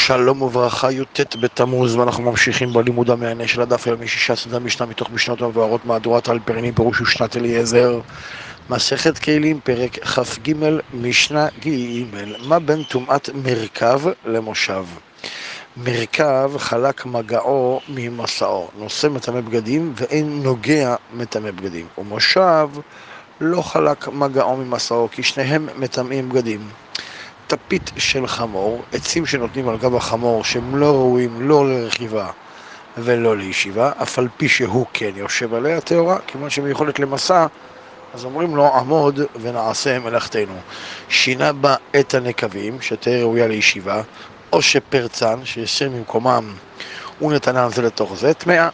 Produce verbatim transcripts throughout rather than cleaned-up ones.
שלום וברכה, י"ט בתמוז, ואנחנו ממשיכים בלימוד המענה של הדף היומי שישה סעודה משנה מתוך משנות המבוארות מהדורת אלפרני פירוש ושנת אליעזר, מסכת כלים, פרק כ"ג, משנה ג'. מה בין טומאת מרכב למושב? מרכב חלק מגעו ממסעו, נושא מטמא בגדים ואין נוגע מטמא בגדים, ומושב לא חלק מגעו ממסעו כי שניהם מטמאים בגדים. טפית של חמור, עצים שנותנים על גב החמור שהם לא ראויים לא לרכיבה ולא לישיבה, אף על פי שהוא כן יושב עליה טהורה, כיוון שמיכולת למסע, אז אומרים לו עמוד ונעשה מלאכתנו. שינה בה את הנקבים שתהיה ראויה לישיבה, או שפרצן שישם ממקומם ונתנה זה לתוך זה, טמאה.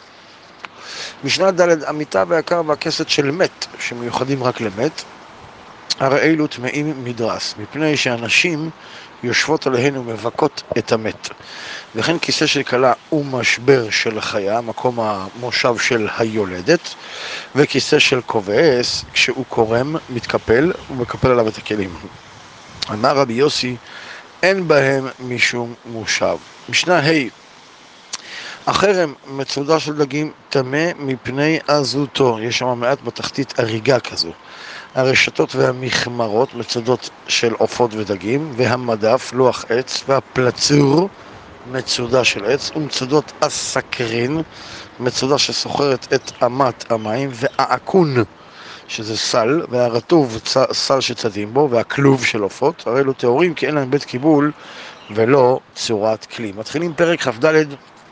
משנה ד', המיטה והיקר והכסת של מת שמיוחדים רק למת, הרי אלו טמאים מדרס, מפני שאנשים יושבות עליהן ומבקות את המת. וכן כיסא של כלה הוא משבר של חיה, מקום המושב של היולדת, וכיסא של כובס, כשהוא קורם, מתקפל, ומקפל עליו את הכלים. אמר רבי יוסי, אין בהם משום מושב. משנה ה', החרם מצודה של דגים טמא מפני עזותו, יש שם מעט בתחתית אריגה כזו. הרשתות והמחמרות, מצודות של עופות ודגים, והמדף, לוח עץ, והפלצור, מצודה של עץ, ומצודות הסקרין, מצודה שסוחרת את אמת המים, והעקון, שזה סל, והרטוב, סל שצדים בו, והכלוב של עופות, הרי אלו טהורים כי אין להם בית קיבול ולא צורת כלי. מתחילים פרק כ"ד,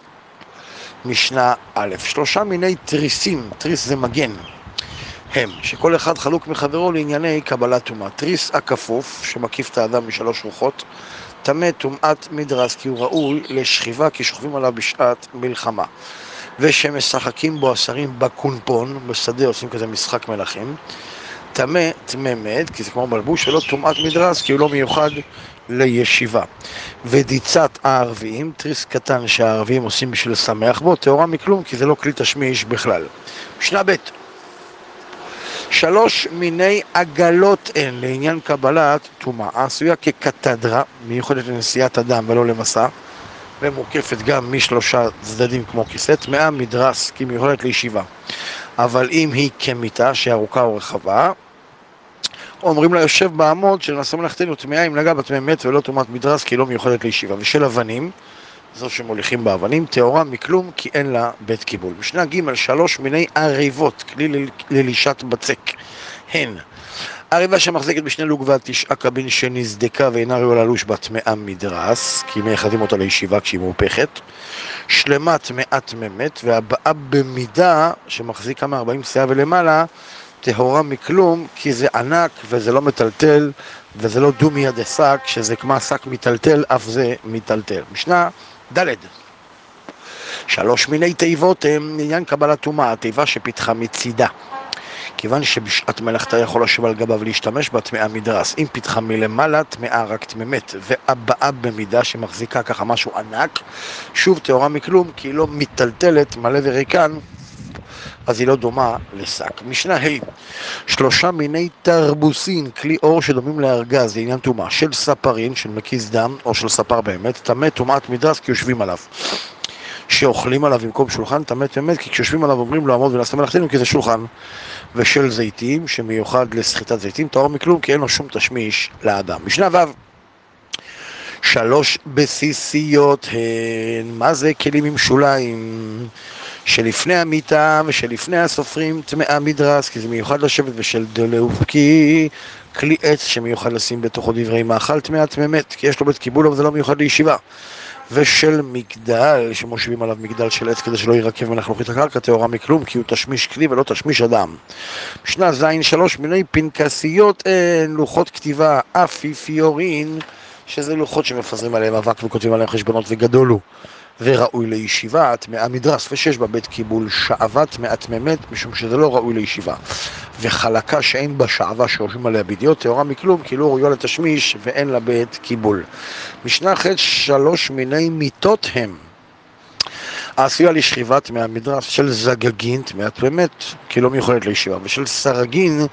משנה א', שלושה מיני תריסים, תריס זה מגן, הם, שכל אחד חלוק מחברו לענייני קבלת טומאה. תריס הכפוף, שמקיף את האדם משלוש רוחות, טמא טומאת מדרס, כי הוא ראוי לשכיבה, כי שוכבים עליו בשעת מלחמה. ושמשחקים בו השרים בקונפון, בשדה עושים כזה משחק מלכים. טמא טמא מת, כי זה כמו מלבוש, ולא טומאת מדרס, כי הוא לא מיוחד לישיבה. ודיצת הערביים, תריס קטן שהערביים עושים בשביל לשמח בו, טהורה מכלום, כי זה לא כלי תשמיש בכלל. משנה ב', שלוש מיני עגלות הן לעניין קבלת טומאה, עשויה כקתדרה, מיוחדת לנשיאת אדם ולא למסע, ומוקפת גם משלושה צדדים כמו כיסא, טמאה מדרס, כי מיוחדת לישיבה. אבל אם היא כמיטה, שהיא ארוכה או רחבה, אומרים לה יושב בעמוד שנעשה מלאכתנו, טמאה אם נגע בטמא מת ולא טומאת מדרס, כי היא לא מיוחדת לישיבה. ושל אבנים, זו שמוליכים באבנים, טהורה מכלום כי אין לה בית קיבול. משנה ג', שלוש מיני עריבות, כלי ללישת בצק, הן עריבה שמחזקת בשני לוג ועד תשעה קבין שנזדקה ואינה ראויה ללוש בה טמאה מדרס, כי מייחדים אותה לישיבה כשהיא מהופכת, שלמה טמאה טמא מת, והבאה במידה שמחזיקה מ-ארבעים שאה ולמעלה, טהורה מכלום כי זה ענק וזה לא מטלטל, וזה לא דומיה דשק, שזה כמו שק מטלטל, אף זה מטלטל. משנה ד', שלוש מיני תיבות הם לעניין קבלת טומאה, התיבה שפיתחה מצידה, כיוון שבשעת מלאכתה יכול לשבת על גביו ולהשתמש בה טמאה מדרס. אם פיתחה מלמעלה, טמאה רק טמא מת, והבאה במידה שמחזיקה ככה משהו ענק, שוב טהורה מכלום כי היא לא מטלטלת, מלא וריקן, אז היא לא דומה לשק. משנה ה', שלושה מיני תרבוסין, כלי אור שדומים לארגז, לעניין טומאה, של ספרין, של מקיז דם, או של ספר באמת, טמא טומאת מדרס כי יושבים עליו. שאוכלים עליו במקום שולחן, טמא טמא מת, כי כשיושבים עליו אומרים לו עמוד ונעשה מלאכתנו כי זה שולחן. ושל זיתים, שמיוחד לסחיטת זיתים, טהור מכלום כי אין לו שום תשמיש לאדם. משנה ו', שלוש בסיסיות הן, מה זה? כלים עם שוליים, שלפני המיטה ושלפני הסופרים טמאה מדרס, כי זה מיוחד לשבת, ושל דלאופקי, כלי עץ שמיוחד לשים בתוכו דברי מאכל, טמאה טמא מת, כי יש לו בית קיבול אבל זה לא מיוחד לישיבה. ושל מגדל, שמושבים עליו מגדל של עץ כדי שלא יירקב מלחלוכית הקרקע, טהורה מכלום כי הוא תשמיש כלי ולא תשמיש אדם. משנה ז', שלוש מיני פנקסיות הן לוחות כתיבה אפיפיורין, שזה לוחות שמפזרים עליהם אבק וכותבים עליהם חשבונות, וגדול הוא וראוי לישיבה, טמאה מדרס, ושש בה בית קיבול שעבה טמאה טמא מת, משום שזה לא ראוי לישיבה. וחלקה שאין בה שעבה שיושבים עליה בדיוק, טהורה מכלום כי לא ראויה לתשמיש ואין לה בית קיבול. משנה ח', שלוש מיני מיטות הם העשויה לשכיבה טמאה מדרס, של זגגין טמאה טמא מת כי לא מיוחדת לישיבה, ושל סרגין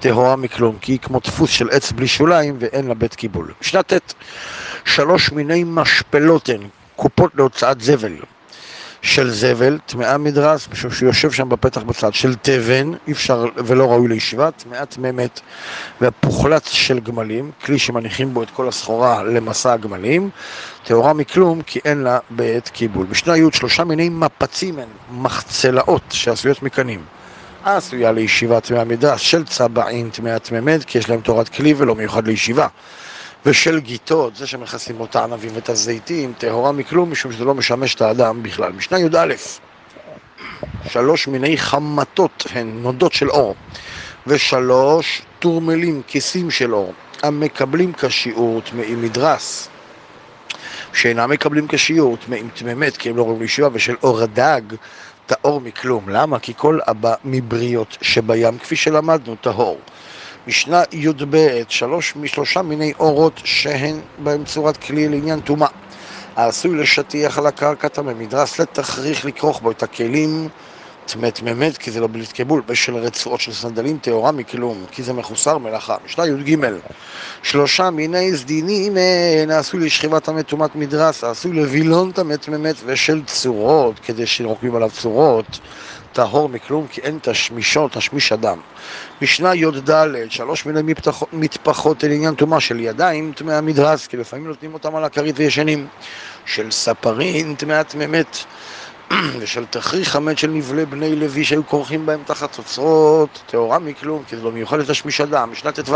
טהורה מכלום, כי היא כמו דפוס של עץ בלי שוליים ואין לה בית קיבול. משנה ט' שלוש מיני משפלות הן, קופות להוצאת זבל. של זבל, טמאה מדרס, משום שהוא יושב שם בפתח בצד, של תבן, אי אפשר ולא ראוי לישיבה, טמאה תממת, והפוחלץ של גמלים, כלי שמניחים בו את כל הסחורה למסע הגמלים, טהורה מכלום כי אין לה בית קיבול. משנה י' שלושה מיני מפצים הן, מחצלאות שעשויות מקנים. העשויה לישיבה טמאה מדרס, של צבעין טמאה תממת, כי יש להם תורת כלי ולא מיוחד לישיבה. ושל גיטות, זה שמכסים בו את הענבים ואת הזיתים, טהורה מכלום, משום שזה לא משמש את האדם בכלל. משנה י"א, שלוש מיני חמתות הן נודות של אור, ושלוש תורמלים, כיסים של אור, המקבלים כשיעור טמאי מדרס, שאינם מקבלים כשיעור טמאים תממת, כי הם לא רואים לישיבה, ושל אור הדג, טהור מכלום. למה? כי כל הבא מבריות שבים, כפי שלמדנו, טהור. משנה י"ב, שלוש משלושה מיני אורות שהן בהם צורת כלי לעניין טומאה, העשוי לשטיח על הקרקע טמא מדרס, לתכריך לכרוך בו את הכלים טמא תממת, כי זה לא בלתי קיבול, בשל רצועות של סנדלים, טהורה מכלום, כי זה מחוסר מלאכה. משנה י"ג, שלושה מיני סדינים העשוי לשכיבת טמא טומאת מדרס, העשוי לבילון טמא תממת, ושל צורות, כדי שרוקמים עליו צורות, טהור מכלום, כי אין תשמישו, תשמיש אדם. משנה י"ד, שלוש מיני מטפחות אל עניין טומאה, של ידיים טמאה מדרס, כי לפעמים נותנים אותם על הכרית וישנים, של ספרין טמאה תממת, ושל תכריך חמץ של נבלה בני לוי שהיו כורכים בהם תחת אוצרות, טהורה מכלום, כי זה לא מיוחד לתשמיש אדם. משנה ט"ו,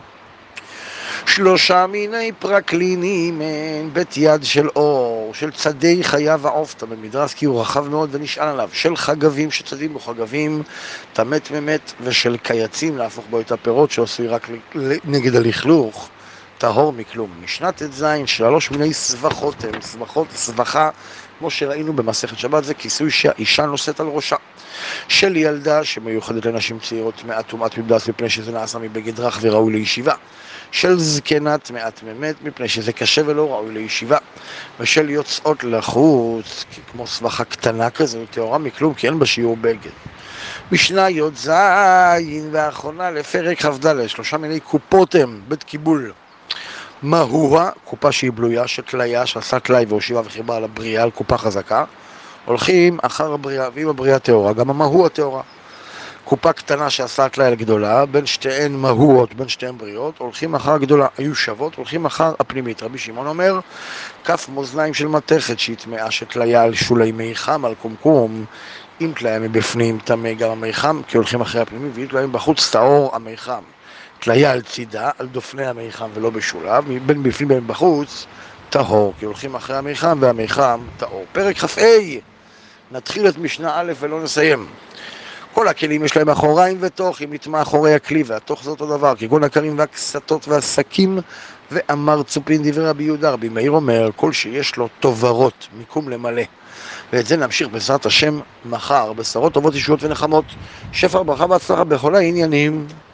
שלושה מיני פרקלינים, בית יד של אור, של צדי חיה ועופתה במדרס, כי הוא רחב מאוד ונשען עליו, של חגבים שצדים בו חגבים, טמא תממת, ושל קייצים להפוך בו את הפירות שעשוי רק נגד הלכלוך, טהור מכלום. משנה ט"ז, שלוש מיני סבכות הם, סבכות, סבכה, כמו שראינו במסכת שבת, זה כיסוי שהאישה נושאת על ראשה, של ילדה שמיוחדת לנשים צעירות טמאת טומאת מדרס, מפני שזה נעשה מבגד רך וראוי לישיבה, של זקנה טמאה תממת, מפני שזה קשה ולא ראוי לישיבה, ושל יוצאות לחוץ, כמו סבכה קטנה כזו, טהורה מכלום, כי אין בה שיעור בגד. משנה י"ז והאחרונה לפרק כ"ד, שלושה מיני קופות הם, בית קיבול. מהוה, קופה שהיא בלויה, שתליה, שעשה תלי והושיבה וחיבה על הבריאה, על קופה חזקה, הולכים אחר הבריאה, ואם הבריאה טהורה, גם המהוה טהורה. קופה קטנה שעשה תלי על גדולה, בין שתיהן מהוות, בין שתיהן בריאות, הולכים אחר הגדולה, היו שוות, הולכים אחר הפנימית. רבי שמעון אומר, כף מאזניים של מתכת שהיא טמאה, שתליה על שולי מיחם, על קומקום, אם תליה מבפנים טמא גם המיחם, כי הולכים אחרי הפנימית, ואם תליה מבחוץ טהור המיחם. תליה על צידה, על דופני המיחם ולא בשוליו, בין בפנים בין בחוץ, טהור, כי הולכים אחרי המיחם והמיחם טהור. פרק כ"ה, נתחיל את משנה א' ולא נסיים. כל הכלים יש להם אחוריים ותוך, אם נטמע אחורי הכלי, והתוך זה אותו דבר, כגון הכרים והקסתות והשקים, ואמר צופין דברי רבי יהודה. רבי מאיר אומר, כל שיש לו תוברות, מיקום למלא. ואת זה נמשיך בעזרת השם מחר, בשורות טובות ישועות ונחמות, שפע ברכה והצלחה בכל העניינים.